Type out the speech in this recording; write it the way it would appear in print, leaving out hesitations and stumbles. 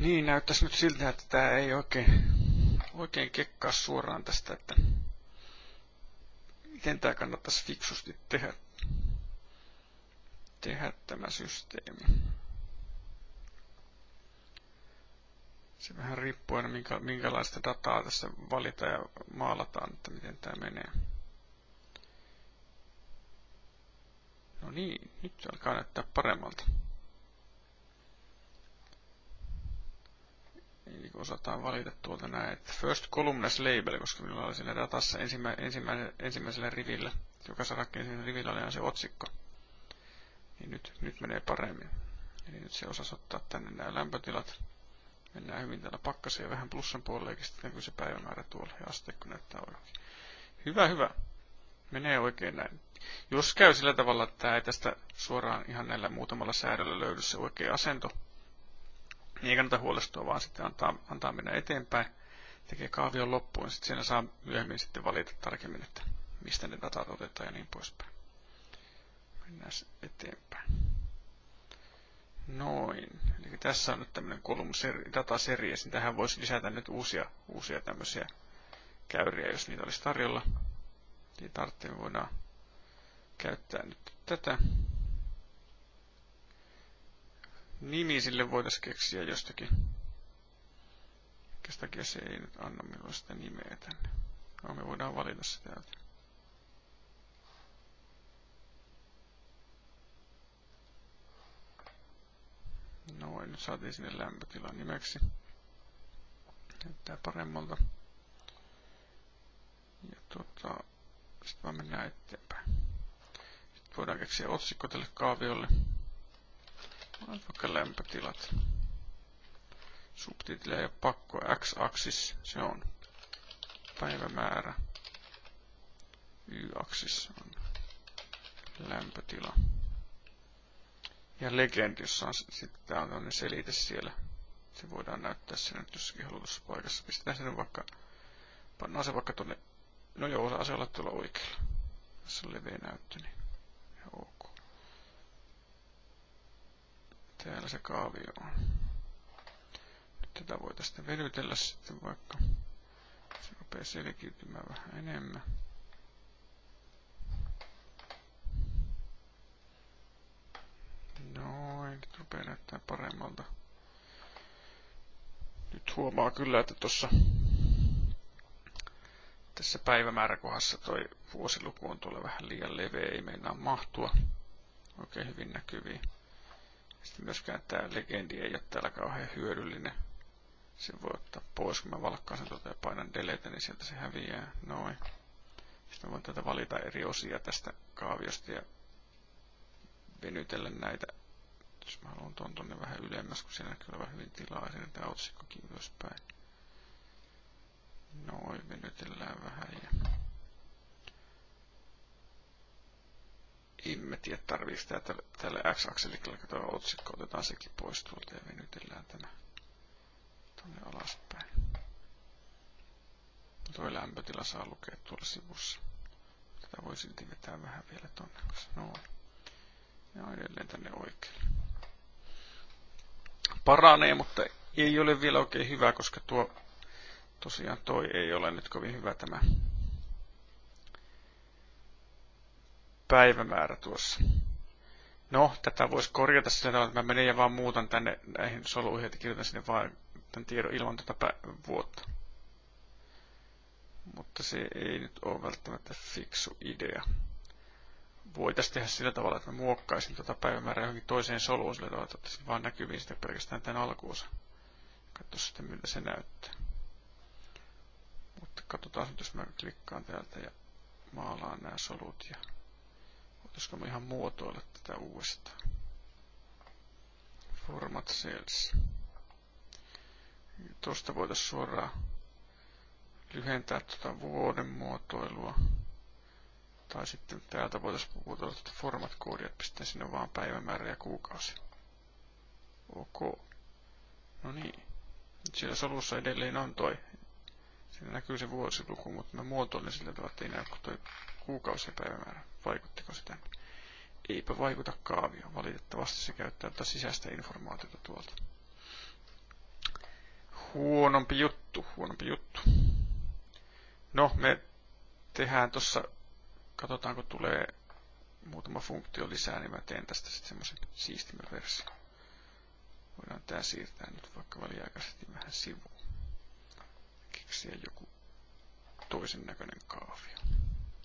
Niin, näyttäisi nyt siltä, että tämä ei oikein kekkaa suoraan tästä, että miten tämä kannattaisi fiksusti tehdä tämä systeemi. Se vähän riippuu aina minkälaista dataa tässä valitaan ja maalataan, että miten tämä menee. No niin, nyt se alkaa näyttää paremmalta. Eli kun osataan valita tuolta näin, että first columnless label, koska minulla oli siinä datassa ensimmäisellä rivillä, joka ensimmäisellä rivillä oli se otsikko. Niin nyt menee paremmin. Eli nyt se osasi ottaa tänne nämä lämpötilat. Mennään hyvin täällä pakkasen ja vähän plussan puolellekin, sitten näkyy se päivämäärä tuolla ja asteikko näyttää oikein. Hyvä. Menee oikein näin. Jos käy sillä tavalla, että tämä ei tästä suoraan ihan näillä muutamalla säädöllä löydy se oikea asento, niin ei kannata huolestua, vaan sitten antaa mennä eteenpäin, tekee kaavion loppuun, sitten siellä saa myöhemmin sitten valita tarkemmin, että mistä ne datat otetaan ja niin poispäin. Mennään eteenpäin. Noin. Eli tässä on nyt tämmöinen column data series, niin tähän voisi lisätä nyt uusia tämmöisiä käyriä, jos niitä olisi tarjolla. Niin tarvitsee, me voidaan käyttää nyt tätä. Nimi sille voitaisiin keksiä jostakin. Minkäs takia se ei nyt anna minulle sitä nimeä tänne. No, me voidaan valita se täältä. Noin, nyt saatiin sinne lämpötilan nimeksi. Näyttää paremmalta. Ja sitten vaan mennään eteenpäin. Sitten voidaan keksiä otsikko tälle kaaviolle. Vaikka lämpötilat. Subtitleja ei ole pakko. X-aksis, se on päivämäärä. Y-aksis on lämpötila. Ja legend, jossa on sitten tää on tämmöinen selite siellä. Se voidaan näyttää siinä nyt jossakin halutussa paikassa. Pistetään sinne vaikka, pannaan se vaikka tonne, no joo, osaa se olla tuolla oikealla. Tässä on leveä näyttö, niin ihan ok. Täällä se kaavio on. Nyt tätä voitaisiin sitten venytellä sitten vaikka. Se rupeaa selkiytymään vähän enemmän. Noin, nyt rupeaa näyttää paremmalta. Nyt huomaa kyllä, että tässä päivämääräkohdassa toi vuosiluku on tuolla vähän liian leveä, ei meinaa mahtua oikein hyvin näkyviin. Sitten myöskään tämä legendi ei ole täällä kauhean hyödyllinen. Sen voi ottaa pois, kun mä valkkaan sen ja painan delete, niin sieltä se häviää. Noin. Sitten mä voin tätä valita eri osia tästä kaaviosta ja venytellä näitä. Jos mä haluan tonne vähän ylemmäs, kun siinä näkyy olevan hyvin tilaa, ja siinä tämä otsikkokin ylöspäin. Noin, venytellään vähän ja en tiedä, tarviiko tälle X-akselilla tuo otsikko, otetaan sekin pois tuolta ja venytellään tämä tonne alaspäin. Tuo lämpötila saa lukea tuolla sivussa. Tätä voi silti vetää vähän vielä tonne. Noin. Ja edelleen tänne oikealle. Paranee, mutta ei ole vielä oikein hyvä, koska tosiaan toi ei ole nyt kovin hyvä tämä päivämäärä tuossa. No, tätä voisi korjata sillä tavalla, että mä menen ja vaan muutan tänne näihin soluihin, että kirjoitan sinne vaan tämän tiedon ilman vuotta. Mutta se ei nyt ole välttämättä fiksu idea. Voitaisiin tehdä sillä tavalla, että mä muokkaisin tuota päivämäärää johonkin toiseen soluun sillä tavalla, että ottaisin vaan näkyviin sitä pelkästään tämän alkuosa. Katso sitten, miltä se näyttää. Mutta katsotaan nyt, jos mä klikkaan täältä ja maalaan nämä solut ja voitaisiko mä ihan muotoilla tätä uudestaan. Format cells. Tuosta voitaisiin suoraan lyhentää tuota vuoden muotoilua. Tai sitten täältä voitaisiin muotoilla tuota format-koodia, että pistää sinne vaan päivämäärä ja kuukausi. Ok. No niin. Nyt siellä solussa edelleen on toi. Siinä näkyy se vuosiluku, mutta mä muotoilen sillä tavalla, että ei näy kuin toi kuukausi ja päivämäärä. Vaikuttiko sitä? Eipä vaikuta kaavioon. Valitettavasti se käyttää tätä sisäistä informaatiota tuolta. Huonompi juttu, huonompi juttu. No, me tehdään tossa, katsotaan kun tulee muutama funktio lisää, niin mä teen tästä sitten semmosen siistimän versio. Voidaan tää siirtää nyt vaikka väliaikaisesti vähän sivuun. Keksiä joku toisen näköinen kaavio.